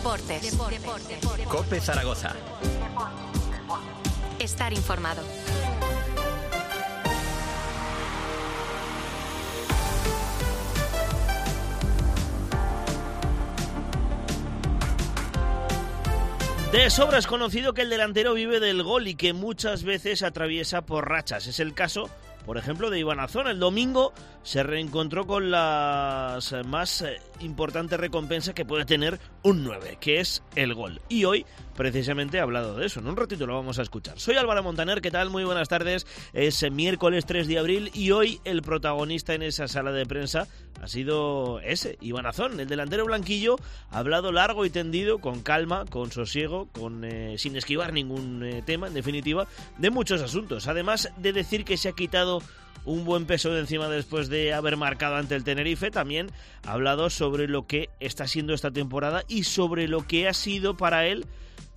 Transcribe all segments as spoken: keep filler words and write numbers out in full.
Deportes. Deportes. COPE Zaragoza. Estar informado. De sobra es conocido que el delantero vive del gol y que muchas veces atraviesa por rachas. Es el caso, por ejemplo, de Iván Azón. El domingo se reencontró con las más importantes recompensas que puede tener un nueve, que es el gol. Y hoy, precisamente, ha hablado de eso. En un ratito lo vamos a escuchar. Soy Álvaro Montaner, ¿qué tal? Muy buenas tardes. Es miércoles tres de abril y hoy el protagonista en esa sala de prensa ha sido ese, Iván Azón. El delantero blanquillo ha hablado largo y tendido, con calma, con sosiego, con eh, sin esquivar ningún eh, tema, en definitiva, de muchos asuntos. Además de decir que se ha quitado un buen peso de encima después de haber marcado ante el Tenerife, también ha hablado sobre lo que está siendo esta temporada y sobre lo que ha sido para él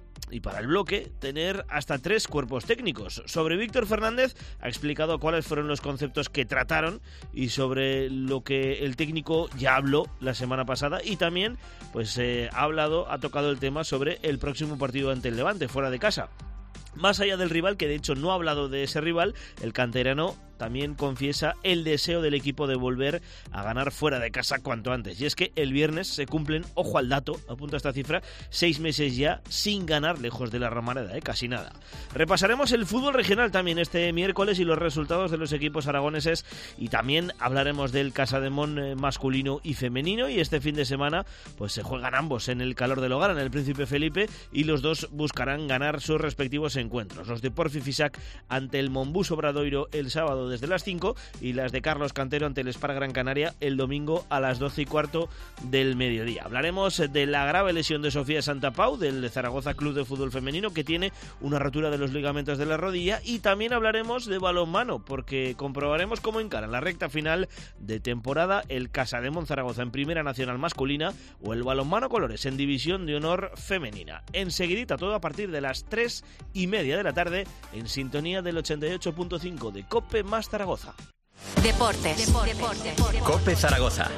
y para el bloque tener hasta tres cuerpos técnicos. Sobre Víctor Fernández ha explicado cuáles fueron los conceptos que trataron y sobre lo que el técnico ya habló la semana pasada, y también pues eh, ha hablado, ha tocado el tema sobre el próximo partido ante el Levante fuera de casa. Más allá del rival, que de hecho no ha hablado de ese rival, el canterano también confiesa el deseo del equipo de volver a ganar fuera de casa cuanto antes. Y es que el viernes se cumplen, ojo al dato, apunta esta cifra, seis meses ya sin ganar lejos de la Romareda, ¿eh? Casi nada. Repasaremos el fútbol regional también este miércoles y los resultados de los equipos aragoneses, y también hablaremos del Casademón masculino y femenino, y este fin de semana pues se juegan ambos en el calor del hogar, en el Príncipe Felipe, y los dos buscarán ganar sus respectivos encuentros. Los de Porfi Fisac ante el Monbus Obradoiro el sábado desde las cinco, y las de Carlos Cantero ante el Spar Gran Canaria el domingo a las doce y cuarto del mediodía. Hablaremos de la grave lesión de Sofía Santapau, del Zaragoza Club de Fútbol Femenino, que tiene una rotura de los ligamentos de la rodilla, y también hablaremos de balonmano, porque comprobaremos cómo encara en la recta final de temporada el Casademón Zaragoza en Primera Nacional masculina o el balonmano Colores en División de Honor femenina. Enseguidita, todo a partir de las tres y media de la tarde, en sintonía del ochenta y ocho punto cinco de COPE más Zaragoza. Deportes. Deportes. Deportes. COPE Zaragoza.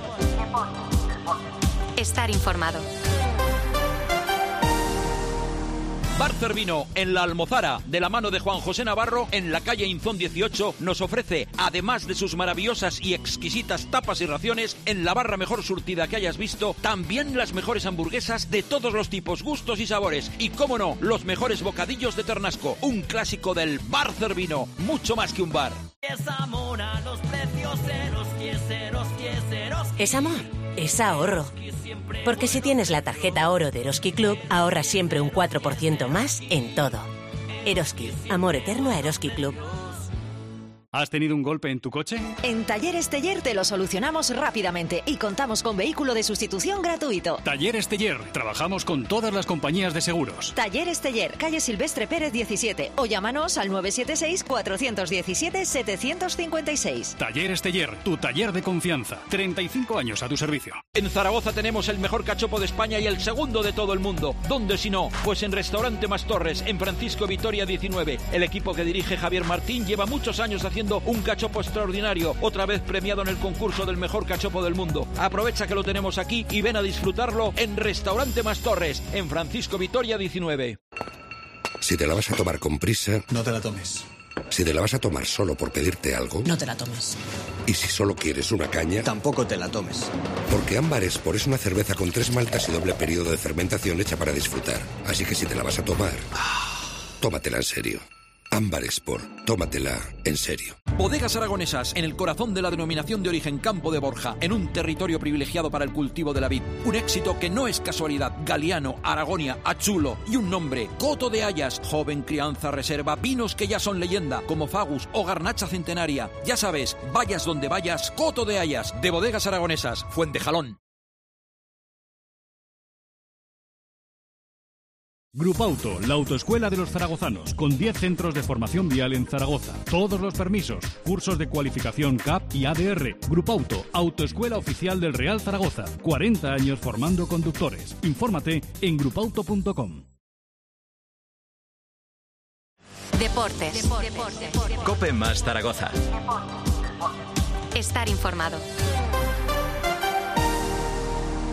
Estar informado. Bar Cervino, en La Almozara, de la mano de Juan José Navarro, en la calle Inzón dieciocho, nos ofrece, además de sus maravillosas y exquisitas tapas y raciones, en la barra mejor surtida que hayas visto, también las mejores hamburguesas de todos los tipos, gustos y sabores. Y, cómo no, los mejores bocadillos de Ternasco, un clásico del Bar Cervino, mucho más que un bar. Es amor a los precios Eroski, Eroski, Eroski. Es amor, es ahorro. Porque si tienes la tarjeta oro de Eroski Club, ahorras siempre un cuatro por ciento más en todo. Eroski, amor eterno a Eroski Club. ¿Has tenido un golpe en tu coche? En Talleres Teller te lo solucionamos rápidamente y contamos con vehículo de sustitución gratuito. Talleres Teller. Trabajamos con todas las compañías de seguros. Talleres Teller, calle Silvestre Pérez diecisiete, o llámanos al nueve siete seis, cuatro uno siete, siete cinco seis. Talleres Teller, tu taller de confianza. treinta y cinco años a tu servicio. En Zaragoza tenemos el mejor cachopo de España y el segundo de todo el mundo. ¿Dónde si no? Pues en Restaurante Mas Torres, en Francisco Vitoria diecinueve. El equipo que dirige Javier Martín lleva muchos años haciendo un cachopo extraordinario, otra vez premiado en el concurso del mejor cachopo del mundo. Aprovecha que lo tenemos aquí y ven a disfrutarlo en Restaurante Mas Torres, en Francisco Vitoria diecinueve. Si te la vas a tomar con prisa, no te la tomes. Si te la vas a tomar solo por pedirte algo, no te la tomes. Y si solo quieres una caña, tampoco te la tomes. Porque Ámbar Esport es una cerveza con tres maltas y doble periodo de fermentación hecha para disfrutar. Así que si te la vas a tomar, tómatela en serio. Ámbar Esport, tómatela en serio. Bodegas Aragonesas, en el corazón de la denominación de origen Campo de Borja, en un territorio privilegiado para el cultivo de la vid. Un éxito que no es casualidad. Galiano, Aragonia, Achulo y un nombre, Coto de Hayas. Joven crianza reserva, vinos que ya son leyenda, como Fagus o Garnacha Centenaria. Ya sabes, vayas donde vayas, Coto de Hayas, de Bodegas Aragonesas, Fuentejalón. Grupauto, la autoescuela de los zaragozanos, con diez centros de formación vial en Zaragoza. Todos los permisos, cursos de cualificación C A P y A D R. Grupauto, autoescuela oficial del Real Zaragoza. cuarenta años formando conductores. Infórmate en grupauto punto com. Deportes. Deportes. COPE más Zaragoza. Estar informado.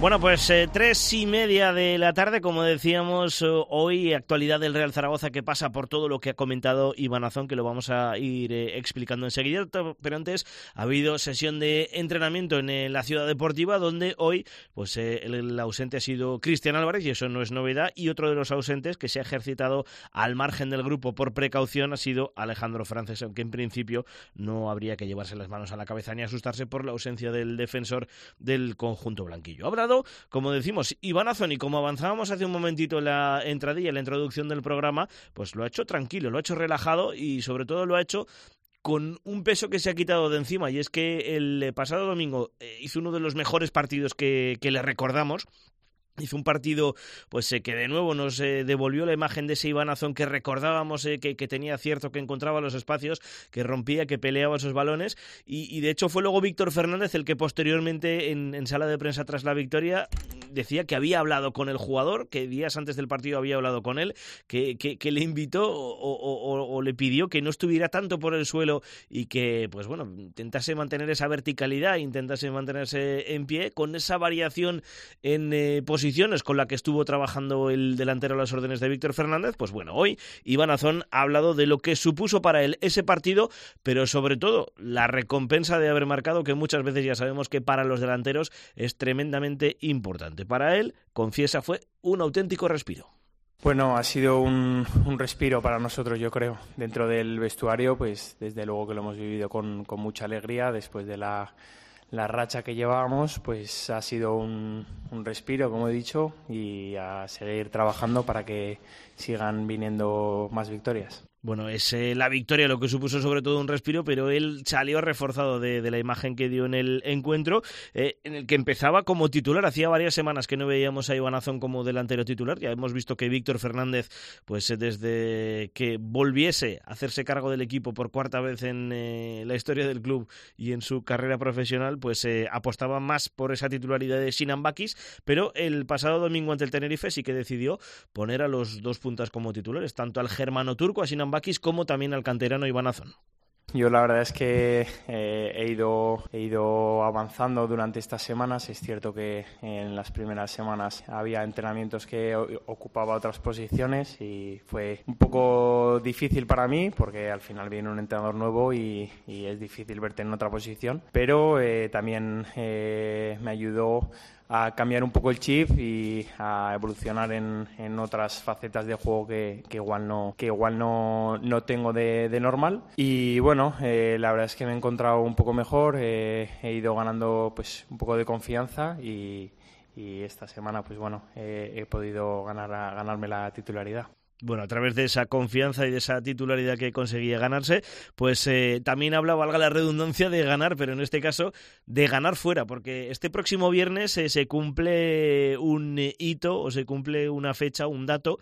Bueno, pues eh, tres y media de la tarde, como decíamos, eh, hoy actualidad del Real Zaragoza que pasa por todo lo que ha comentado Iván Azón, que lo vamos a ir eh, explicando enseguida, pero antes ha habido sesión de entrenamiento en eh, la Ciudad Deportiva, donde hoy pues eh, el, el ausente ha sido Cristian Álvarez, y eso no es novedad, y otro de los ausentes que se ha ejercitado al margen del grupo por precaución ha sido Alejandro Francés, aunque en principio no habría que llevarse las manos a la cabeza ni asustarse por la ausencia del defensor del conjunto blanquillo. Habrá como decimos, Iván Azón, y como avanzábamos hace un momentito en la entradilla, en la introducción del programa, pues lo ha hecho tranquilo, lo ha hecho relajado y sobre todo lo ha hecho con un peso que se ha quitado de encima, y es que el pasado domingo hizo uno de los mejores partidos que, que le recordamos. Hizo un partido pues eh, que de nuevo nos eh, devolvió la imagen de ese Iván Azón que recordábamos, eh, que, que tenía acierto, que encontraba los espacios, que rompía, que peleaba esos balones, y, y de hecho fue luego Víctor Fernández el que posteriormente en, en sala de prensa tras la victoria decía que había hablado con el jugador, que días antes del partido había hablado con él, que, que, que le invitó o, o, o, o le pidió que no estuviera tanto por el suelo y que pues bueno, intentase mantener esa verticalidad, intentase mantenerse en pie con esa variación en eh, posiciones con la que estuvo trabajando el delantero a las órdenes de Víctor Fernández. Pues bueno, hoy Iván Azón ha hablado de lo que supuso para él ese partido, pero sobre todo la recompensa de haber marcado, que muchas veces ya sabemos que para los delanteros es tremendamente importante. Para él, confiesa, fue un auténtico respiro. Bueno, ha sido un, un respiro para nosotros, yo creo. Dentro del vestuario, pues desde luego que lo hemos vivido con, con mucha alegría después de la La racha que llevábamos, pues ha sido un, un respiro, como he dicho, y a seguir trabajando para que sigan viniendo más victorias. Bueno, es eh, la victoria lo que supuso sobre todo un respiro, pero él salió reforzado de, de la imagen que dio en el encuentro, eh, en el que empezaba como titular. Hacía varias semanas que no veíamos a Iván Azón como delantero titular. Ya hemos visto que Víctor Fernández, pues eh, desde que volviese a hacerse cargo del equipo por cuarta vez en eh, la historia del club y en su carrera profesional, pues eh, apostaba más por esa titularidad de Sinan Bakis, pero el pasado domingo ante el Tenerife sí que decidió poner a los dos puntas como titulares, tanto al germano turco, a Sinan Bakis, como también al canterano Iván Azón. Yo la verdad es que eh, he ido he ido avanzando durante estas semanas. Es cierto que en las primeras semanas había entrenamientos que ocupaba otras posiciones y fue un poco difícil para mí porque al final viene un entrenador nuevo y, y es difícil verte en otra posición, pero eh, también eh, me ayudó a cambiar un poco el chip y a evolucionar en, en otras facetas de juego que, que igual no que igual no, no tengo de, de normal. Y bueno, eh, la verdad es que me he encontrado un poco mejor, eh, he ido ganando pues un poco de confianza y, y esta semana pues bueno eh, he podido ganar a, ganarme la titularidad. Bueno, a través de esa confianza y de esa titularidad que conseguía ganarse, pues eh, también habla, valga la redundancia, de ganar, pero en este caso de ganar fuera, porque este próximo viernes eh, se cumple un hito o se cumple una fecha, un dato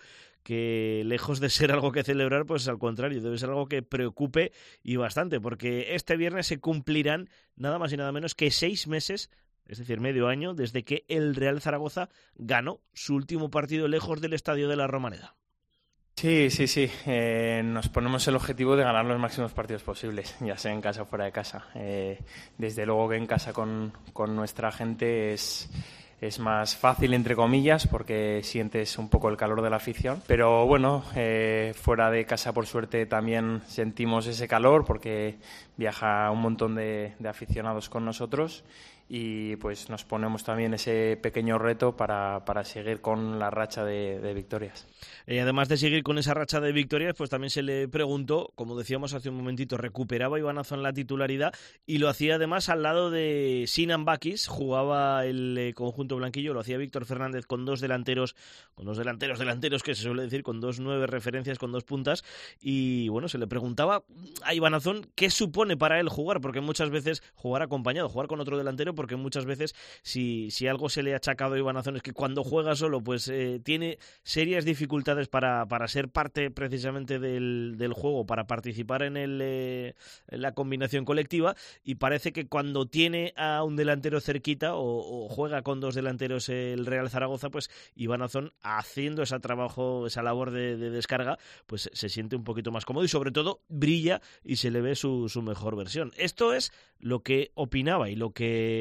que lejos de ser algo que celebrar, pues al contrario, debe ser algo que preocupe y bastante, porque este viernes se cumplirán nada más y nada menos que seis meses, es decir, medio año, desde que el Real Zaragoza ganó su último partido lejos del Estadio de la Romareda. Sí, sí, sí. Eh, nos ponemos el objetivo de ganar los máximos partidos posibles, ya sea en casa o fuera de casa. Eh, desde luego que en casa con, con nuestra gente es, es más fácil, entre comillas, porque sientes un poco el calor de la afición. Pero bueno, eh, fuera de casa, por suerte, también sentimos ese calor porque viaja un montón de, de aficionados con nosotros. Y pues nos ponemos también ese pequeño reto para, para seguir con la racha de, de victorias. Y además de seguir con esa racha de victorias, pues también se le preguntó, como decíamos hace un momentito, recuperaba Iván Azón la titularidad y lo hacía además al lado de Sinan Bakis, jugaba el eh, conjunto blanquillo, lo hacía Víctor Fernández con dos delanteros, con dos delanteros delanteros que se suele decir, con dos nueve referencias, con dos puntas, y bueno, se le preguntaba a Iván Azón qué supone para él jugar, porque muchas veces jugar acompañado, jugar con otro delantero, porque muchas veces si, si algo se le ha achacado a Iván Azón es que cuando juega solo pues eh, tiene serias dificultades para, para ser parte precisamente del, del juego, para participar en, el, eh, en la combinación colectiva, y parece que cuando tiene a un delantero cerquita o, o juega con dos delanteros el Real Zaragoza, pues Iván Azón haciendo ese trabajo, esa labor de, de descarga, pues se siente un poquito más cómodo y sobre todo brilla y se le ve su, su mejor versión. Esto es lo que opinaba y lo que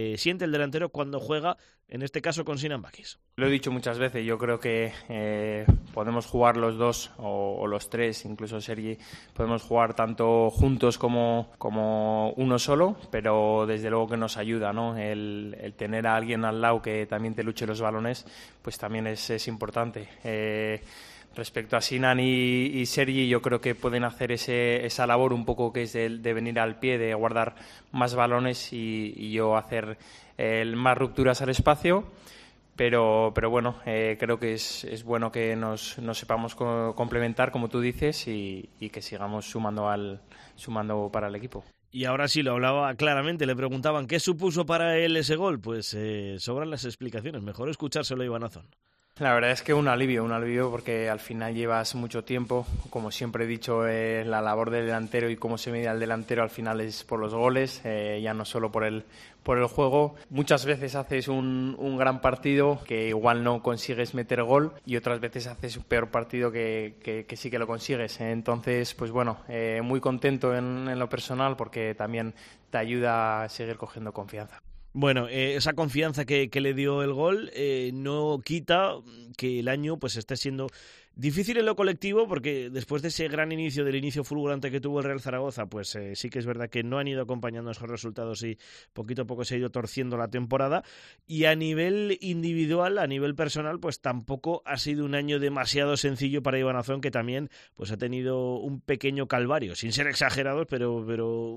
que siente el delantero cuando juega, en este caso con Sinan Bakis. Lo he dicho muchas veces, yo creo que eh, podemos jugar los dos o, o los tres, incluso Sergi, podemos jugar tanto juntos como, como uno solo, pero desde luego que nos ayuda, ¿no? El, el tener a alguien al lado que también te luche los balones, pues también es, es importante. Eh, Respecto a Sinan y, y Sergi, yo creo que pueden hacer ese, esa labor un poco que es de, de venir al pie, de guardar más balones y, y yo hacer eh, más rupturas al espacio. Pero, pero bueno, eh, creo que es, es bueno que nos, nos sepamos co- complementar, como tú dices, y, y que sigamos sumando, al, sumando para el equipo. Y ahora sí lo hablaba claramente, le preguntaban ¿qué supuso para él ese gol? Pues eh, sobran las explicaciones, mejor escuchárselo a Iván Azón. La verdad es que un alivio, un alivio porque al final llevas mucho tiempo, como siempre he dicho, eh, la labor del delantero y cómo se mide al delantero al final es por los goles, eh, ya no solo por el, por el juego. Muchas veces haces un, un gran partido que igual no consigues meter gol y otras veces haces un peor partido que, que, que sí que lo consigues. Entonces, pues bueno, eh, muy contento en, en lo personal porque también te ayuda a seguir cogiendo confianza. Bueno, eh, esa confianza que, que le dio el gol eh, no quita que el año pues esté siendo difícil en lo colectivo, porque después de ese gran inicio, del inicio fulgurante que tuvo el Real Zaragoza, pues eh, sí que es verdad que no han ido acompañando esos resultados y poquito a poco se ha ido torciendo la temporada. Y a nivel individual, a nivel personal, pues tampoco ha sido un año demasiado sencillo para Iván Azón, que también pues ha tenido un pequeño calvario, sin ser exagerados, pero, pero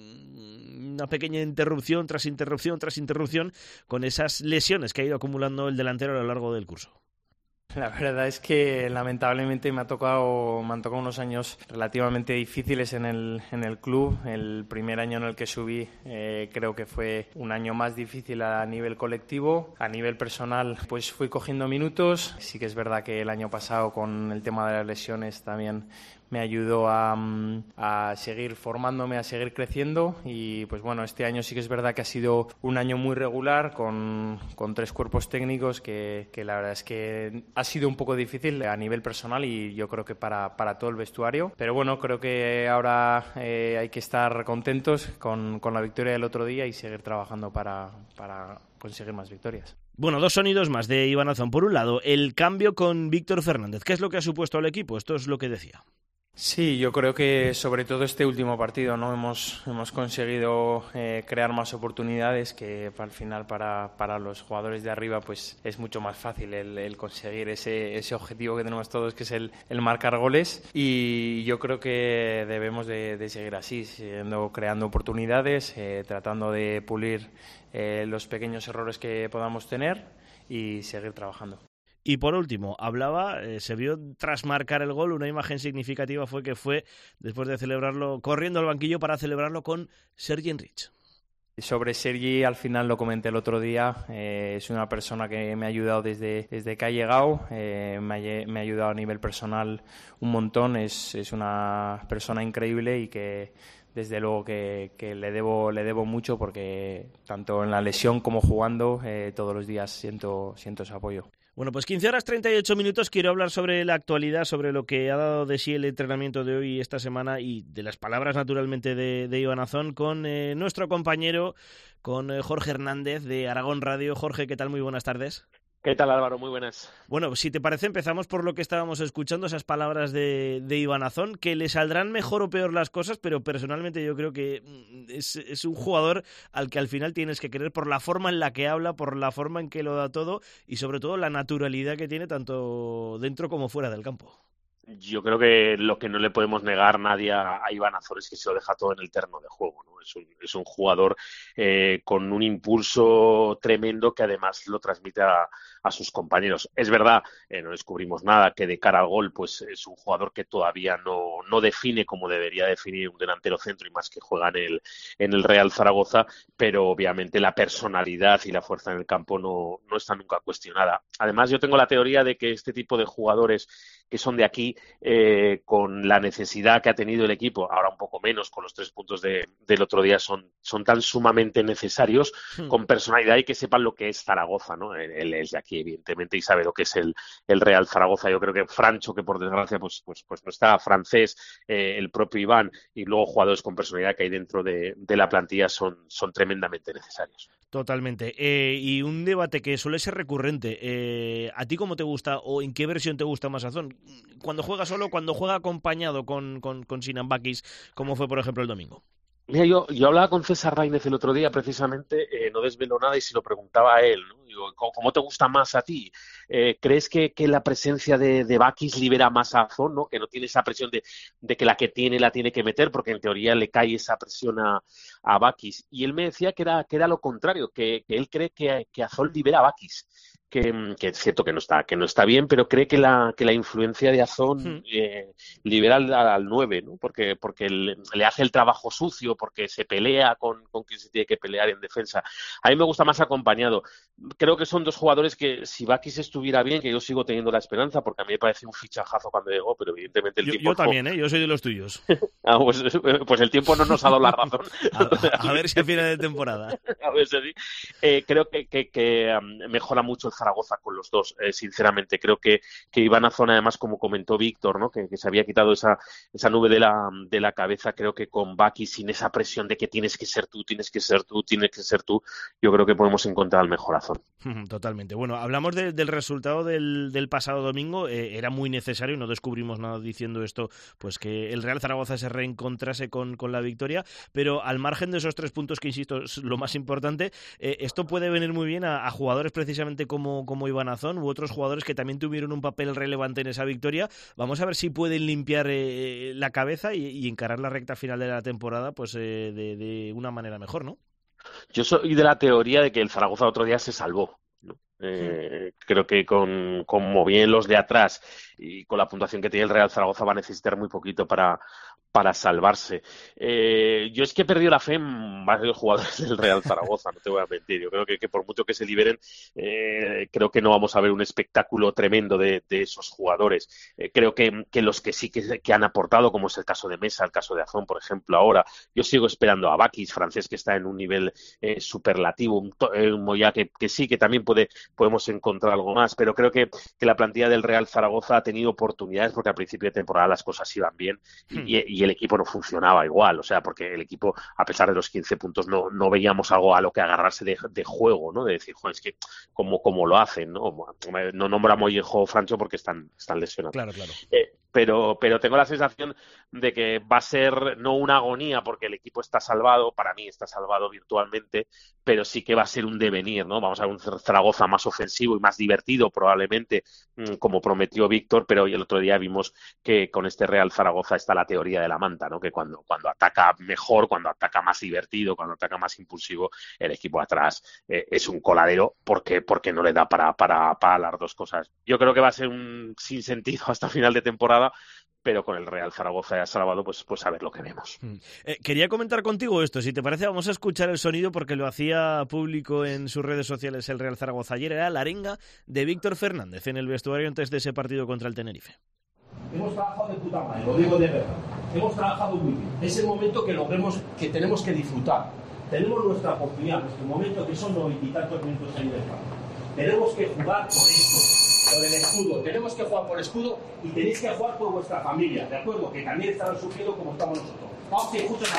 una pequeña interrupción tras interrupción tras interrupción con esas lesiones que ha ido acumulando el delantero a lo largo del curso. La verdad es que lamentablemente me ha tocado, me han tocado unos años relativamente difíciles en el, en el club. El primer año en el que subí eh, creo que fue un año más difícil a nivel colectivo. A nivel personal pues fui cogiendo minutos. Sí que es verdad que el año pasado con el tema de las lesiones también me ayudó a, a seguir formándome, a seguir creciendo y pues bueno, este año sí que es verdad que ha sido un año muy regular con, con tres cuerpos técnicos que, que la verdad es que ha sido un poco difícil a nivel personal y yo creo que para, para todo el vestuario, pero bueno, creo que ahora eh, hay que estar contentos con, con la victoria del otro día y seguir trabajando para, para conseguir más victorias. Bueno, dos sonidos más de Iván Azón. Por un lado, el cambio con Víctor Fernández. ¿Qué es lo que ha supuesto al equipo? Esto es lo que decía. Sí, yo creo que sobre todo este último partido, ¿no? Hemos, hemos conseguido eh, crear más oportunidades que al final para, para los jugadores de arriba pues es mucho más fácil el, el conseguir ese, ese objetivo que tenemos todos, que es el, el marcar goles, y yo creo que debemos de, de seguir así, siguiendo creando oportunidades, eh, tratando de pulir eh, los pequeños errores que podamos tener y seguir trabajando. Y por último, hablaba, eh, se vio tras marcar el gol, una imagen significativa fue que fue, después de celebrarlo, corriendo al banquillo para celebrarlo con Sergi Enrich. Sobre Sergi, al final lo comenté el otro día, eh, es una persona que me ha ayudado desde, desde que ha llegado, eh, me, ha, me ha ayudado a nivel personal un montón, es, es una persona increíble y que desde luego que, que le debo le debo mucho porque tanto en la lesión como jugando eh, todos los días siento, siento ese apoyo. Bueno, pues quince horas treinta y ocho minutos, quiero hablar sobre la actualidad, sobre lo que ha dado de sí el entrenamiento de hoy y esta semana y de las palabras naturalmente de, de Iván Azón con eh, nuestro compañero, con eh, Jorge Hernández de Aragón Radio. Jorge, ¿qué tal? Muy buenas tardes. ¿Qué tal, Álvaro? Muy buenas. Bueno, si te parece, empezamos por lo que estábamos escuchando, esas palabras de, de Iván Azón, que le saldrán mejor o peor las cosas, pero personalmente yo creo que es, es un jugador al que al final tienes que querer por la forma en la que habla, por la forma en que lo da todo y sobre todo la naturalidad que tiene tanto dentro como fuera del campo. Yo creo que lo que no le podemos negar nadie a, a Iván Azón es que se lo deja todo en el terreno de juego, ¿no? Es un, es un jugador eh, con un impulso tremendo que además lo transmite a, a sus compañeros. Es verdad, eh, no descubrimos nada, que de cara al gol pues es un jugador que todavía no, no define como debería definir un delantero centro y más que juega en el, en el Real Zaragoza, pero obviamente la personalidad y la fuerza en el campo no, no está nunca cuestionada. Además, yo tengo la teoría de que este tipo de jugadores que son de aquí, eh, con la necesidad que ha tenido el equipo, ahora un poco menos, con los tres puntos de, del otro día, son, son tan sumamente necesarios, hmm. con personalidad y que sepan lo que es Zaragoza, ¿no? Él es de aquí, evidentemente, y sabe lo que es el, el Real Zaragoza. Yo creo que Francho, que por desgracia pues, pues, pues no está, francés, eh, el propio Iván, y luego jugadores con personalidad que hay dentro de, de la plantilla son, son tremendamente necesarios. Totalmente. Eh, y un debate que suele ser recurrente. Eh, ¿A ti cómo te gusta o en qué versión te gusta más Azón? ¿Cuando juega solo, cuando juega acompañado con, con, con Sinan Bakis, como fue por ejemplo el domingo? Mira, yo, yo hablaba con César Raínez el otro día, precisamente, eh, no desveló nada y se lo preguntaba a él, ¿no? Digo, ¿cómo te gusta más a ti? Eh, ¿Crees que, que la presencia de, de Bakis libera más a Azón, ¿no? Que no tiene esa presión de, de que la que tiene la tiene que meter, porque en teoría le cae esa presión a, a Bakis. Y él me decía que era, que era lo contrario, que, que él cree que, que Azón libera a Bakis. Que, que es cierto que no está que no está bien, pero cree que la que la influencia de Azón hmm. eh, libera al, al nueve, ¿no? Porque porque le, le hace el trabajo sucio, porque se pelea con, con quien se tiene que pelear en defensa. A mí me gusta más acompañado. Creo que son dos jugadores que, si Bakis estuviera bien, que yo sigo teniendo la esperanza, porque a mí me parece un fichajazo cuando llegó, pero evidentemente el yo, tiempo... Yo también, ¿eh? Yo soy de los tuyos. ah, pues, pues el tiempo no nos ha dado la razón. a, a ver si a final de temporada. a ver si sí. eh, Creo que, que, que um, mejora mucho el Zaragoza con los dos, eh, sinceramente. Creo que, que Iván Azón, además, como comentó Víctor, ¿no? que, que se había quitado esa, esa nube de la, de la cabeza. Creo que con Bakis, sin esa presión de que tienes que ser tú, tienes que ser tú, tienes que ser tú, yo creo que podemos encontrar el mejor Azón. Totalmente. Bueno, hablamos de, del resultado del, del pasado domingo. Eh, era muy necesario, no descubrimos nada diciendo esto, pues que el Real Zaragoza se reencontrase con, con la victoria, pero al margen de esos tres puntos, que insisto es lo más importante, eh, esto puede venir muy bien a, a jugadores precisamente como, como Iván Azón u otros jugadores que también tuvieron un papel relevante en esa victoria. Vamos a ver si pueden limpiar eh, la cabeza y, y encarar la recta final de la temporada pues eh, de, de una manera mejor, ¿no? Yo soy de la teoría de que el Zaragoza otro día se salvó, ¿no? Eh, sí. Creo que con como bien los de atrás y con la puntuación que tiene el Real Zaragoza va a necesitar muy poquito para, para salvarse. Eh, yo es que he perdido la fe en varios jugadores del Real Zaragoza, no te voy a mentir. Yo creo que, que por mucho que se liberen, eh, creo que no vamos a ver un espectáculo tremendo de, de esos jugadores. Eh, creo que, que los que sí que, que han aportado, como es el caso de Mesa, el caso de Azón, por ejemplo, ahora, yo sigo esperando a Bakis, francés, que está en un nivel eh, superlativo, un, eh, un Moyá que, que sí, que también puede podemos encontrar algo más, pero creo que, que la plantilla del Real Zaragoza ha tenido oportunidades porque al principio de temporada las cosas iban bien y, hmm. y, y el equipo no funcionaba igual, o sea, porque el equipo, a pesar de los quince puntos, no, no veíamos algo a lo que agarrarse de, de juego, ¿no? De decir, joder, es que como, como lo hacen, ¿no? No nombra Mollejo o Francho porque están, están lesionados. Claro, claro. Eh, pero, pero tengo la sensación de que va a ser no una agonía porque el equipo está salvado, para mí está salvado virtualmente, pero sí que va a ser un devenir, ¿no? Vamos a ver un Zaragoza más ofensivo y más divertido probablemente, como prometió Víctor, pero hoy el otro día vimos que con este Real Zaragoza está la teoría de la manta, ¿no? Que cuando, cuando ataca mejor, cuando ataca más divertido, cuando ataca más impulsivo, el equipo atrás eh, es un coladero porque, porque no le da para, para, para las dos cosas. Yo creo que va a ser un sinsentido hasta final de temporada, pero con el Real Zaragoza ya salvado, pues, pues a ver lo que vemos. Eh, quería comentar contigo esto, si te parece vamos a escuchar el sonido porque lo hacía público en sus redes sociales el Real Zaragoza. Ayer era la arenga de Víctor Fernández en el vestuario antes de ese partido contra el Tenerife. Hemos trabajado de puta madre, lo digo de verdad. Hemos trabajado muy bien. Es el momento que logremos, que tenemos que disfrutar. Tenemos nuestra oportunidad, nuestro momento, que son noventa y tantos minutos ahí del campo. Tenemos que jugar por esto, por el escudo. Tenemos que jugar por escudo y tenéis que jugar por vuestra familia, ¿de acuerdo? Que también estarán sufriendo como estamos nosotros. Vamos, que justo.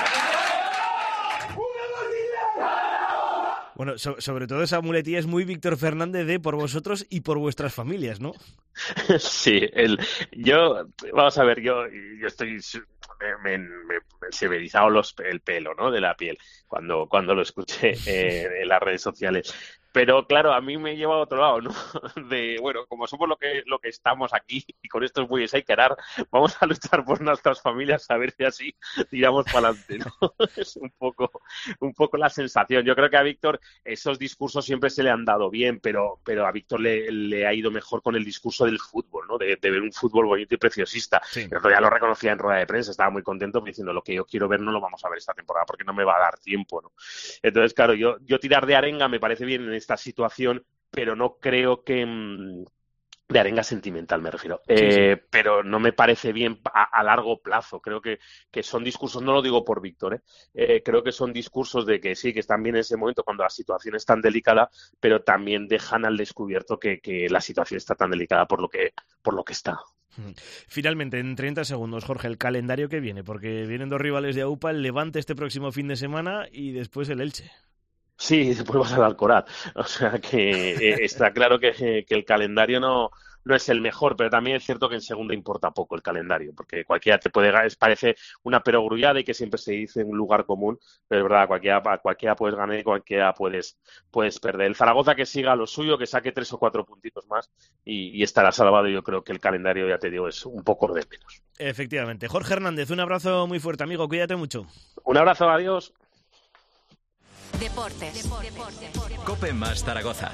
Bueno, so, sobre todo esa muletilla es muy Víctor Fernández de por vosotros y por vuestras familias, ¿no? Sí, el, yo, vamos a ver, yo, yo estoy, me, me, me, me se me erizado los, el pelo, ¿no? De la piel cuando, cuando lo escuché eh, en las redes sociales. Pero claro, a mí me lleva a otro lado, ¿no? De, bueno, como somos lo que lo que estamos aquí y con estos bueyes hay que arar, vamos a luchar por nuestras familias a ver si así tiramos para adelante, ¿no? Es un poco, un poco la sensación. Yo creo que a Víctor esos discursos siempre se le han dado bien, pero, pero a Víctor le, le ha ido mejor con el discurso del fútbol, ¿no? De, de ver un fútbol bonito y preciosista. Sí. El otro día lo reconocía en rueda de prensa, estaba muy contento diciendo lo que yo quiero ver no lo vamos a ver esta temporada porque no me va a dar tiempo, ¿no? Entonces, claro, yo, yo tirar de arenga me parece bien en esta situación, pero no creo que De arenga sentimental me refiero, Sí, eh, sí. pero no me parece bien a, a largo plazo. Creo que, que son discursos, no lo digo por Víctor, ¿eh? Eh, creo que son discursos de que sí, que están bien en ese momento cuando la situación es tan delicada, pero también dejan al descubierto que, que la situación está tan delicada por lo que, por lo que está. Finalmente, en treinta segundos, Jorge, el calendario que viene, porque vienen dos rivales de AUPA, el Levante este próximo fin de semana y después el Elche. Sí, después vas al Alcoraz. O sea que eh, está claro que, que el calendario no, no es el mejor, pero también es cierto que en segunda importa poco el calendario, porque cualquiera te puede ganar, parece una perogrullada y que siempre se dice un lugar común, pero es verdad, cualquiera, cualquiera puedes ganar y cualquiera puedes, puedes perder. El Zaragoza que siga lo suyo, que saque tres o cuatro puntitos más y, y estará salvado. Yo creo que el calendario, ya te digo, es un poco de menos. Efectivamente. Jorge Hernández, un abrazo muy fuerte, amigo, cuídate mucho. Un abrazo, adiós. Deportes. Deportes. Cope más Zaragoza.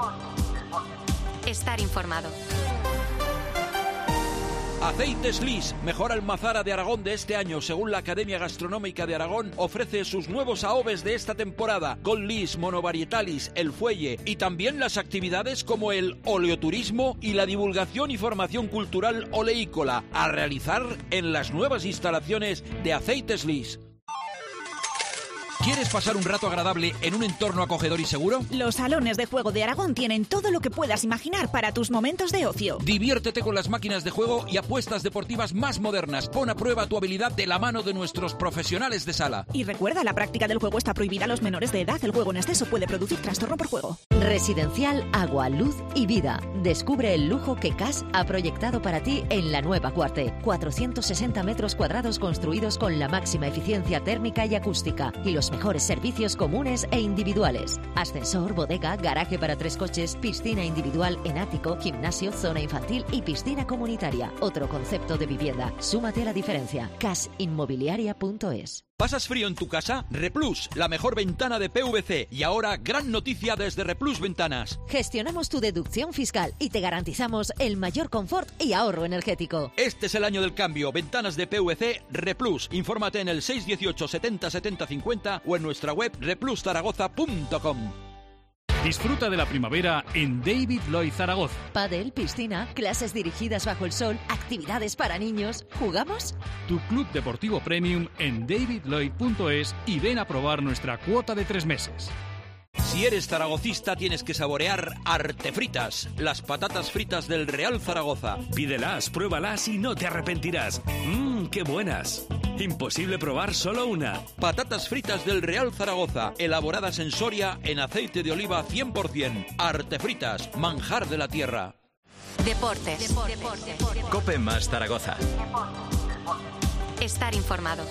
Estar informado. Aceites Lis, mejor almazara de Aragón de este año, según la Academia Gastronómica de Aragón, ofrece sus nuevos aoves de esta temporada, con Lis, monovarietalis, el fuelle y también las actividades como el oleoturismo y la divulgación y formación cultural oleícola, a realizar en las nuevas instalaciones de Aceites Lis. ¿Quieres pasar un rato agradable en un entorno acogedor y seguro? Los salones de juego de Aragón tienen todo lo que puedas imaginar para tus momentos de ocio. Diviértete con las máquinas de juego y apuestas deportivas más modernas. Pon a prueba tu habilidad de la mano de nuestros profesionales de sala. Y recuerda, la práctica del juego está prohibida a los menores de edad. El juego en exceso puede producir trastorno por juego. Residencial Agua, Luz y Vida. Descubre el lujo que C A S ha proyectado para ti en la Nueva Cuarte. cuatrocientos sesenta metros cuadrados construidos con la máxima eficiencia térmica y acústica y los mejores servicios comunes e individuales. Ascensor, bodega, garaje para tres coches, piscina individual en ático, gimnasio, zona infantil y piscina comunitaria. Otro concepto de vivienda. Súmate a la diferencia. casinmobiliaria punto es. ¿Pasas frío en tu casa? Replus, la mejor ventana de P V C. Y ahora, gran noticia desde Replus Ventanas. Gestionamos tu deducción fiscal y te garantizamos el mayor confort y ahorro energético. Este es el año del cambio. Ventanas de P V C Replus. Infórmate en el seis uno ocho setenta setenta cincuenta o en nuestra web replus zaragoza punto com. Disfruta de la primavera en David Lloyd Zaragoza. Padel, piscina, clases dirigidas bajo el sol, actividades para niños. ¿Jugamos? Tu club deportivo premium en david lloyd punto es y ven a probar nuestra cuota de tres meses. Si eres zaragocista tienes que saborear Artefritas, las patatas fritas del Real Zaragoza. Pídelas, pruébalas y no te arrepentirás. ¡Mmm, qué buenas! Imposible probar solo una. Patatas fritas del Real Zaragoza, elaboradas en Soria en aceite de oliva cien por ciento. Artefritas, manjar de la tierra. Deportes. Deportes. Cope más Zaragoza. Estar informado.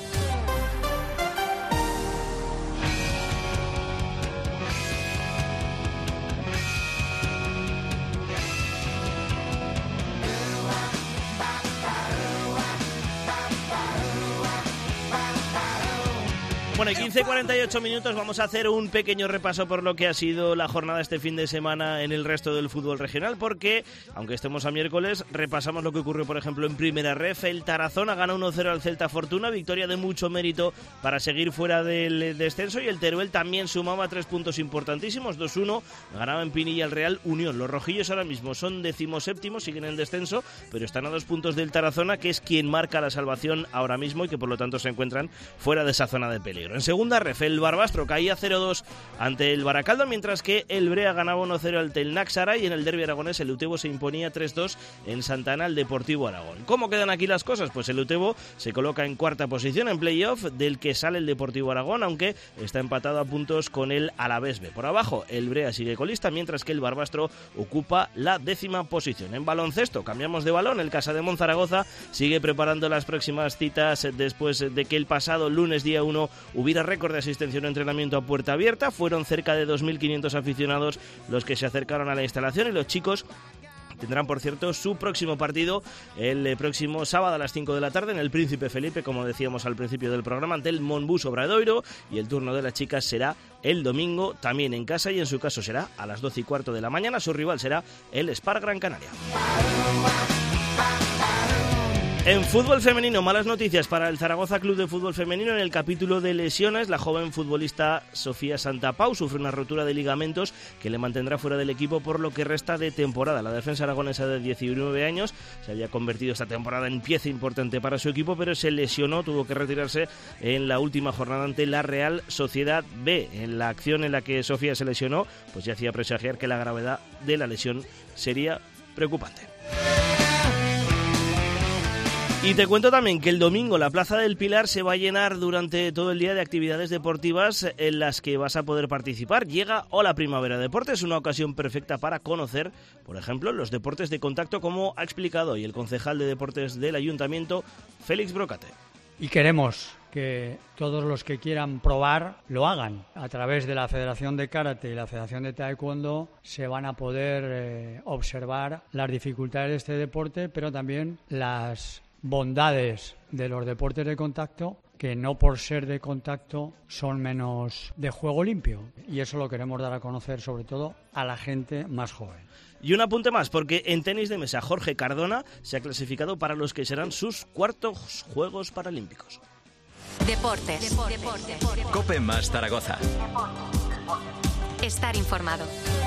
Bueno, y quince cuarenta y ocho minutos vamos a hacer un pequeño repaso por lo que ha sido la jornada este fin de semana en el resto del fútbol regional, porque, aunque estemos a miércoles, repasamos lo que ocurrió, por ejemplo, en Primera Ref. El Tarazona gana uno cero al Celta Fortuna, victoria de mucho mérito para seguir fuera del descenso, y el Teruel también sumaba tres puntos importantísimos, dos uno, ganaba en Pinilla el Real Unión. Los rojillos ahora mismo son decimoséptimos, siguen en descenso, pero están a dos puntos del Tarazona, que es quien marca la salvación ahora mismo y que por lo tanto se encuentran fuera de esa zona de peligro. En segunda ref, el Barbastro caía cero dos ante el Baracaldo, mientras que el Brea ganaba uno cero ante el Náxara, y en el derbi aragonés el Utebo se imponía tres dos en Santana al Deportivo Aragón. ¿Cómo quedan aquí las cosas? Pues el Utebo se coloca en cuarta posición en playoff, del que sale el Deportivo Aragón, aunque está empatado a puntos con el Alavés B. Por abajo, el Brea sigue colista, mientras que el Barbastro ocupa la décima posición. En baloncesto, cambiamos de balón, el Casademón Zaragoza sigue preparando las próximas citas después de que el pasado lunes día uno hubiera récord de asistencia en un entrenamiento a puerta abierta. Fueron cerca de dos mil quinientos aficionados los que se acercaron a la instalación, y los chicos tendrán, por cierto, su próximo partido el próximo sábado a las cinco de la tarde en el Príncipe Felipe, como decíamos al principio del programa, ante el Monbus Obradoiro, y el turno de las chicas será el domingo, también en casa, y en su caso será a las doce y cuarto de la mañana. Su rival será el Spar Gran Canaria. En fútbol femenino, malas noticias para el Zaragoza Club de Fútbol Femenino. En el capítulo de lesiones, la joven futbolista Sofía Santapau sufre una rotura de ligamentos que le mantendrá fuera del equipo por lo que resta de temporada. La defensa aragonesa de diecinueve años se había convertido esta temporada en pieza importante para su equipo, pero se lesionó, tuvo que retirarse en la última jornada ante la Real Sociedad B. En la acción en la que Sofía se lesionó, pues ya hacía presagiar que la gravedad de la lesión sería preocupante. Y te cuento también que el domingo la Plaza del Pilar se va a llenar durante todo el día de actividades deportivas en las que vas a poder participar. Llega Hola Primavera Deportes, una ocasión perfecta para conocer, por ejemplo, los deportes de contacto, como ha explicado hoy el concejal de deportes del Ayuntamiento, Félix Brocate. Y queremos que todos los que quieran probar lo hagan. A través de la Federación de Karate y la Federación de Taekwondo se van a poder eh, observar las dificultades de este deporte, pero también las bondades de los deportes de contacto, que no por ser de contacto son menos de juego limpio, y eso lo queremos dar a conocer sobre todo a la gente más joven. Y un apunte más, porque en tenis de mesa Jorge Cardona se ha clasificado para los que serán sus cuartos Juegos Paralímpicos. Deportes. Deportes. Deportes. COPE más Zaragoza. Estar informado.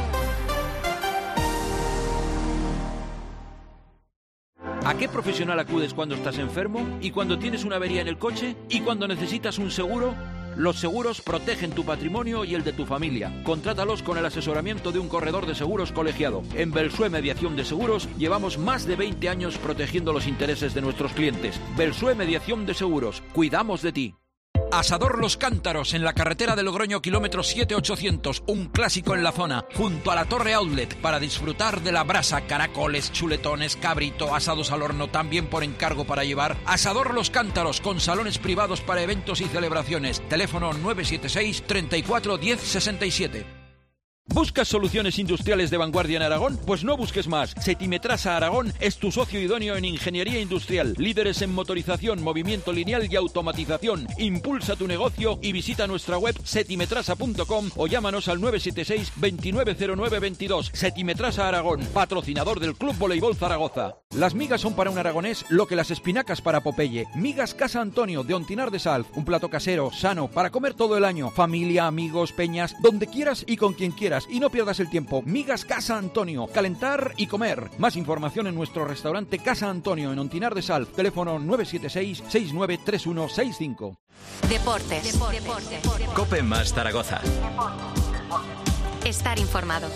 ¿A qué profesional acudes cuando estás enfermo? ¿Y cuando tienes una avería en el coche? ¿Y cuando necesitas un seguro? Los seguros protegen tu patrimonio y el de tu familia. Contrátalos con el asesoramiento de un corredor de seguros colegiado. En Belsue Mediación de Seguros llevamos más de veinte años protegiendo los intereses de nuestros clientes. Belsue Mediación de Seguros. Cuidamos de ti. Asador Los Cántaros, en la carretera de Logroño, kilómetro siete ochocientos, un clásico en la zona, junto a la Torre Outlet, para disfrutar de la brasa, caracoles, chuletones, cabrito, asados al horno, también por encargo para llevar. Asador Los Cántaros, con salones privados para eventos y celebraciones. Teléfono nueve siete seis, treinta y cuatro, diez sesenta y siete. ¿Buscas soluciones industriales de vanguardia en Aragón? Pues no busques más. Setimetrasa Aragón es tu socio idóneo en ingeniería industrial. Líderes en motorización, movimiento lineal y automatización. Impulsa tu negocio y visita nuestra web setimetrasa punto com o llámanos al nueve siete seis, veintinueve cero nueve veintidós. Setimetrasa Aragón, patrocinador del Club Voleibol Zaragoza. Las migas son para un aragonés lo que las espinacas para Popeye. Migas Casa Antonio de Ontinar de Salv. Un plato casero, sano, para comer todo el año. Familia, amigos, peñas, donde quieras y con quien quieras. Y no pierdas el tiempo. Migas Casa Antonio. Calentar y comer. Más información en nuestro restaurante Casa Antonio en Ontinar de Salv. Teléfono nueve siete seis, seis nueve tres uno seis cinco. Deportes. Deportes. Deportes. COPE más Zaragoza. Estar informado.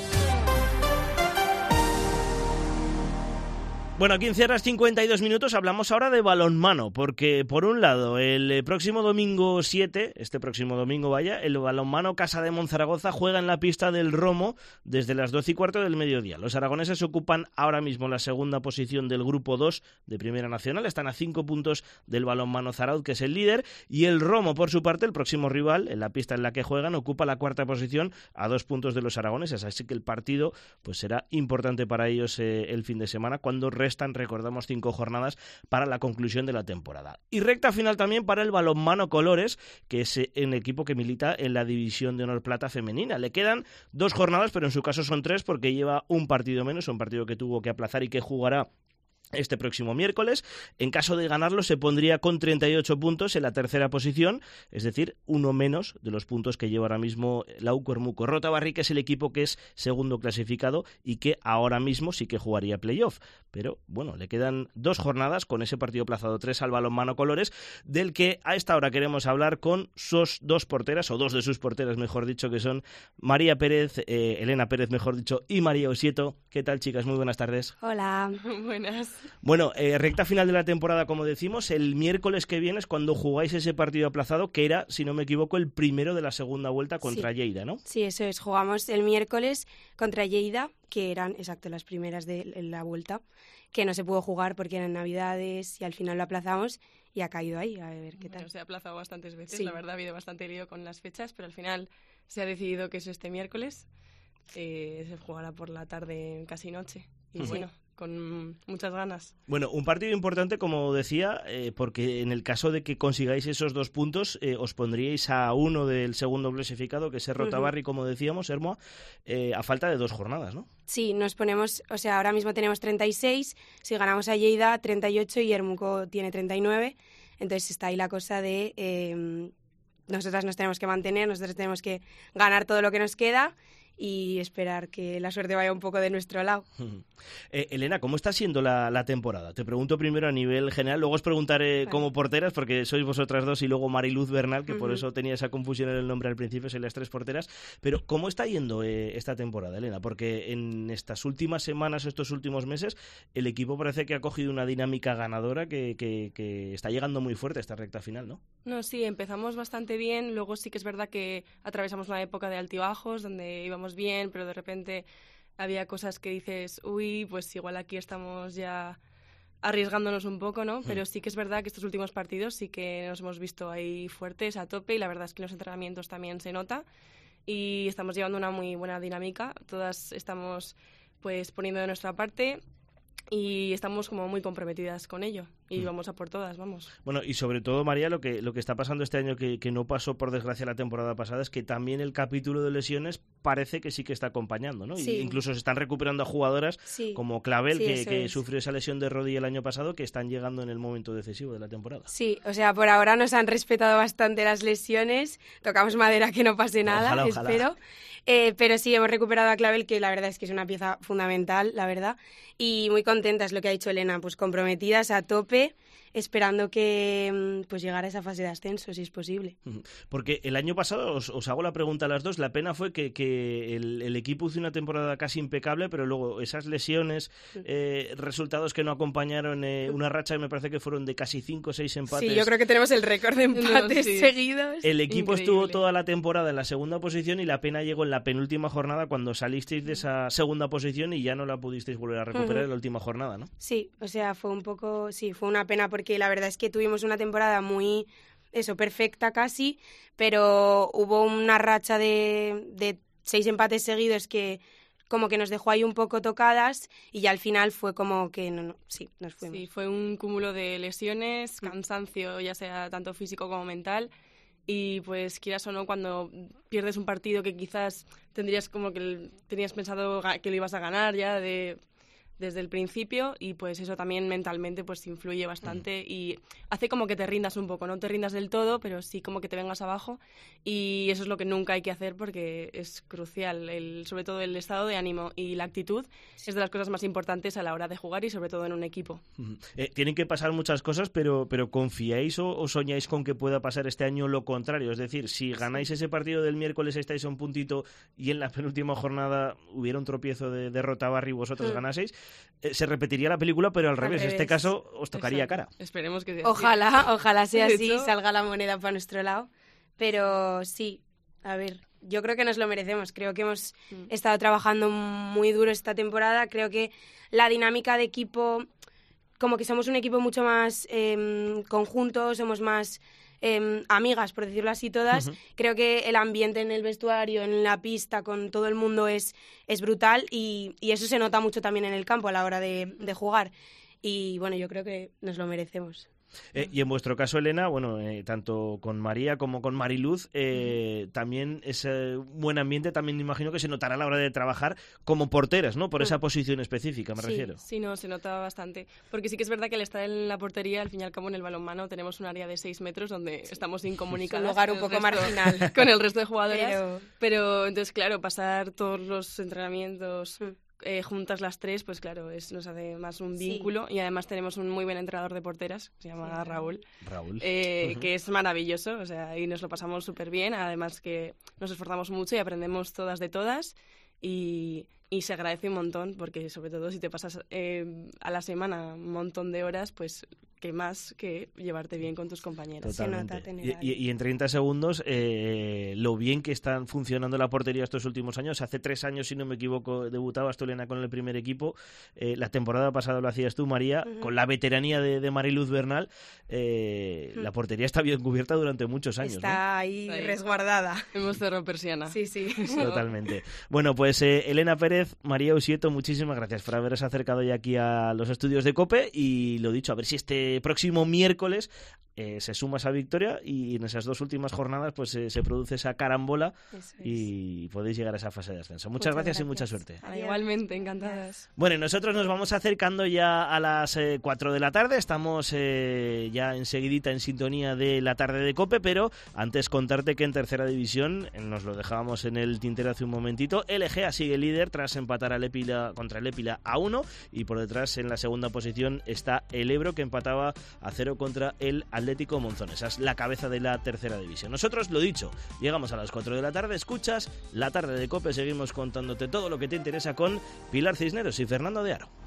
Bueno, quince horas cincuenta y dos minutos, hablamos ahora de balonmano, porque por un lado, el próximo domingo siete, este próximo domingo vaya, el balonmano Casa de Monzaragoza juega en la pista del Romo desde las doce y cuarto del mediodía. Los aragoneses ocupan ahora mismo la segunda posición del grupo dos de Primera Nacional, están a cinco puntos del balonmano Zarauz, que es el líder, y el Romo, por su parte, el próximo rival, en la pista en la que juegan, ocupa la cuarta posición a dos puntos de los aragoneses, así que el partido pues será importante para ellos eh, el fin de semana, cuando restan, recordamos, cinco jornadas para la conclusión de la temporada. Y recta final también para el balonmano Colores, que es el equipo que milita en la División de Honor Plata femenina. Le quedan dos jornadas, pero en su caso son tres, porque lleva un partido menos, un partido que tuvo que aplazar y que jugará este próximo miércoles. En caso de ganarlo se pondría con treinta y ocho puntos en la tercera posición, es decir, uno menos de los puntos que lleva ahora mismo la U Cormuco. Rota Barrica es el equipo que es segundo clasificado y que ahora mismo sí que jugaría playoff, pero bueno, le quedan dos jornadas con ese partido aplazado, tres al balonmano Colores, del que a esta hora queremos hablar con sus dos porteras, o dos de sus porteras mejor dicho, que son María Pérez, eh, Elena Pérez mejor dicho, y María Osieto. ¿Qué tal, chicas? Muy buenas tardes. Hola, buenas. Bueno, eh, recta final de la temporada, como decimos, el miércoles que viene es cuando jugáis ese partido aplazado, que era, si no me equivoco, el primero de la segunda vuelta contra sí. Lleida, ¿no? Sí, eso es. Jugamos el miércoles contra Lleida, que eran, exacto, las primeras de la vuelta, que no se pudo jugar porque eran Navidades y al final lo aplazamos y ha caído ahí, a ver qué tal. Bueno, se ha aplazado bastantes veces, sí. La verdad ha habido bastante lío con las fechas, pero al final se ha decidido que es este miércoles, eh, se jugará por la tarde, casi noche. Y sí. bueno, con muchas ganas. Bueno, un partido importante, como decía, eh, porque en el caso de que consigáis esos dos puntos, eh, os pondríais a uno del segundo clasificado, que es Erro Tabarri, uh-huh. como decíamos, Hermoa, eh, a falta de dos jornadas, ¿no? Sí, nos ponemos, o sea, ahora mismo tenemos treinta y seis, si ganamos a Lleida, treinta y ocho y Ermuco tiene treinta y nueve, entonces está ahí la cosa de eh, nosotras nos tenemos que mantener, nosotros tenemos que ganar todo lo que nos queda y esperar que la suerte vaya un poco de nuestro lado. Eh, Elena, ¿cómo está siendo la, la temporada? Te pregunto primero a nivel general, luego os preguntaré vale. como porteras, porque sois vosotras dos y luego Mariluz Bernal, que uh-huh. por eso tenía esa confusión en el nombre al principio, sois las tres porteras. Pero ¿cómo está yendo eh, esta temporada, Elena? Porque en estas últimas semanas, estos últimos meses, el equipo parece que ha cogido una dinámica ganadora que, que, que está llegando muy fuerte a esta recta final, ¿no? No, sí, empezamos bastante bien, luego sí que es verdad que atravesamos una época de altibajos, donde íbamos bien, pero de repente había cosas que dices, uy, pues igual aquí estamos ya arriesgándonos un poco, ¿no? Pero sí que es verdad que estos últimos partidos sí que nos hemos visto ahí fuertes, a tope, y la verdad es que en los entrenamientos también se nota y estamos llevando una muy buena dinámica. Todas estamos pues poniendo de nuestra parte y estamos como muy comprometidas con ello y vamos a por todas, vamos. Bueno, y sobre todo, María, lo que lo que está pasando este año, que, que no pasó por desgracia la temporada pasada, es que también el capítulo de lesiones parece que sí que está acompañando, ¿no? Sí. Y incluso se están recuperando a jugadoras sí. como Clavel, sí, que, que sufrió esa lesión de rodilla el año pasado, que están llegando en el momento decisivo de la temporada. Sí, o sea, por ahora nos han respetado bastante las lesiones, tocamos madera que no pase nada, ojalá, ojalá. espero. Eh, pero sí, hemos recuperado a Clavel, que la verdad es que es una pieza fundamental, la verdad, y muy contentas, lo que ha dicho Elena, pues comprometidas a tope, esperando que pues llegara a esa fase de ascenso, si es posible. Porque el año pasado, os, os hago la pregunta a las dos, la pena fue que, que el, el equipo hizo una temporada casi impecable, pero luego esas lesiones, eh, resultados que no acompañaron, eh, una racha que me parece que fueron de casi cinco o seis empates. Sí, yo creo que tenemos el récord de empates no, sí. seguidos. El equipo Increíble. Estuvo toda la temporada en la segunda posición y la pena llegó en la penúltima jornada cuando salisteis de esa segunda posición y ya no la pudisteis volver a recuperar uh-huh. en la última jornada, ¿no? Sí, o sea, fue un poco, sí, fue una pena porque la verdad es que tuvimos una temporada muy, eso, perfecta casi, pero hubo una racha de, de seis empates seguidos que como que nos dejó ahí un poco tocadas y ya al final fue como que, no, no, sí, nos fuimos. Sí, fue un cúmulo de lesiones, cansancio, ya sea tanto físico como mental, y pues quieras o no, cuando pierdes un partido que quizás tendrías como que tenías pensado que lo ibas a ganar ya de... desde el principio, y pues eso también mentalmente pues influye bastante y hace como que te rindas un poco, no te rindas del todo, pero sí como que te vengas abajo, y eso es lo que nunca hay que hacer porque es crucial, el, sobre todo el estado de ánimo y la actitud es de las cosas más importantes a la hora de jugar y sobre todo en un equipo. Eh, tienen que pasar muchas cosas, pero, pero ¿confiáis o, o soñáis con que pueda pasar este año lo contrario? Es decir, si ganáis sí. ese partido del miércoles, estáis a un puntito y en la penúltima jornada hubiera un tropiezo de derrota a Barry y vosotros sí. ganaseis, Eh, se repetiría la película, pero al, al revés. En este caso os tocaría Exacto. cara. Esperemos que sea Ojalá, así. ojalá sea así, salga la moneda para nuestro lado. Pero sí, a ver, yo creo que nos lo merecemos. Creo que hemos mm. estado trabajando muy duro esta temporada. Creo que la dinámica de equipo, como que somos un equipo mucho más eh, conjunto, somos más... Eh, amigas, por decirlo así todas. Uh-huh. Creo que el ambiente en el vestuario, en la pista, con todo el mundo es, es brutal y, y eso se nota mucho también en el campo a la hora de, de jugar. Y bueno, yo creo que nos lo merecemos. Eh, y en vuestro caso, Elena, bueno, eh, tanto con María como con Mariluz, eh, uh-huh. también ese buen ambiente también me imagino que se notará a la hora de trabajar como porteras, ¿no? Por uh-huh. esa posición específica, me sí, refiero. Sí, no, se nota bastante. Porque sí que es verdad que al estar en la portería, al fin y al cabo en el balonmano tenemos un área de seis metros donde sí. estamos incomunicadas. Un lugar un poco resto, marginal. Con el resto de jugadoras. Pero... Pero entonces, claro, pasar todos los entrenamientos... Uh-huh. Eh, juntas las tres, pues claro, es, nos hace más un vínculo sí. y además tenemos un muy buen entrenador de porteras, se llama sí. Raúl, Raúl. Eh, uh-huh. que es maravilloso, o sea, y nos lo pasamos súper bien, además que nos esforzamos mucho y aprendemos todas de todas y, y se agradece un montón porque sobre todo si te pasas eh, a la semana un montón de horas, pues que más que llevarte bien con tus compañeras. Totalmente. Y, y, y en treinta segundos, eh, lo bien que están funcionando la portería estos últimos años. Hace tres años, si no me equivoco, debutabas tú, Elena, con el primer equipo. Eh, la temporada pasada lo hacías tú, María, uh-huh. con la veteranía de, de Mariluz Bernal. Eh, uh-huh. La portería está bien cubierta durante muchos años. Está ¿no? ahí, ahí resguardada. Hemos cerrado persiana. Sí, sí. Totalmente. Bueno, pues eh, Elena Pérez, María Usieto, muchísimas gracias por haberos acercado ya aquí a los estudios de COPE, y lo dicho, a ver si este próximo miércoles eh, se suma esa victoria y en esas dos últimas jornadas pues eh, se produce esa carambola y podéis llegar a esa fase de ascenso. Muchas, Muchas gracias, gracias y mucha suerte. Adiós. Igualmente, encantadas. Bueno, y nosotros nos vamos acercando ya a las eh, cuatro de la tarde, estamos eh, ya enseguidita en sintonía de la tarde de COPE, pero antes contarte que en tercera división, nos lo dejábamos en el tintero hace un momentito, el Egea sigue líder tras empatar al Épila, contra el Épila a uno, y por detrás en la segunda posición está el Ebro, que empataba a cero contra el Atlético Monzón. Esa es la cabeza de la tercera división. Nosotros, lo dicho, llegamos a las cuatro de la tarde, escuchas la tarde de COPE, seguimos contándote todo lo que te interesa con Pilar Cisneros y Fernando de Aro.